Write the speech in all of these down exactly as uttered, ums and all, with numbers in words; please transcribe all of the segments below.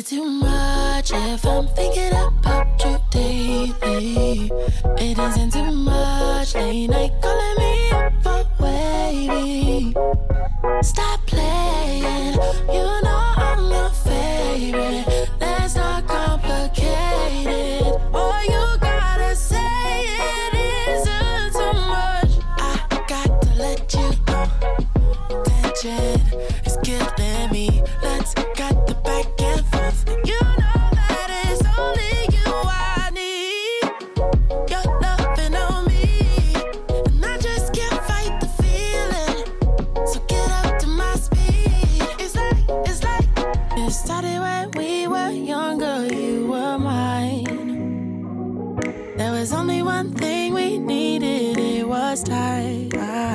it too much if I'm thinking about you daily? It isn't too much, late night calling me up for wavy. Stop playing, you know I'm your favorite. Let's not complicate it. All you gotta say it isn't too much. I got to let you know, tension is killing me. Let's cut the back and forth. You know that it's only you I need. You're loving on me, and I just can't fight the feeling. So get up to my speed. It's like, it's like it started when we were younger. You were mine. There was only one thing we needed. It was time.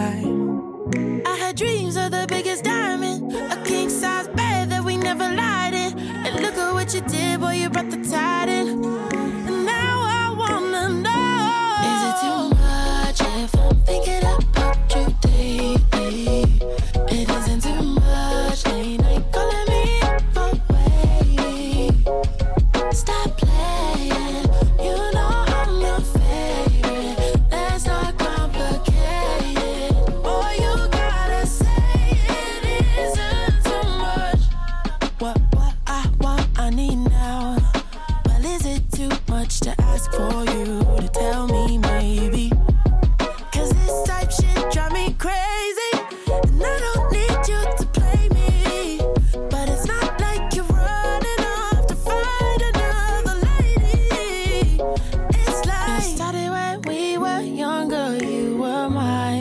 I had dreams of the biggest diamond, a king size bed that we never lied in. And look at what you did, boy, you brought the tide in. And now I wanna know, is it too much if I'm thinking about you daily? It isn't too much, late night calling me up for wavy. Stop playing, you know I'm your favorite. Let's not complicate it. Boy, you gotta say it isn't too much. What, what I want, I need now. Well, is it too much to ask for you to tell me maybe? Cause this type shit drive me crazy, and I don't need you to play me. But it's not like you're running off to find another lady. It's like it started when we were younger, you were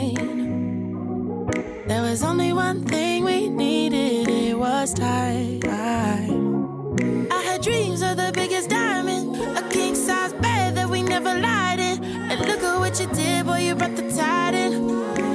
mine. There was only one thing we needed, it was time. I had dreams of the biggest diamond, a king size bed that we never lied in. And look at what you did, boy, you brought the tide in.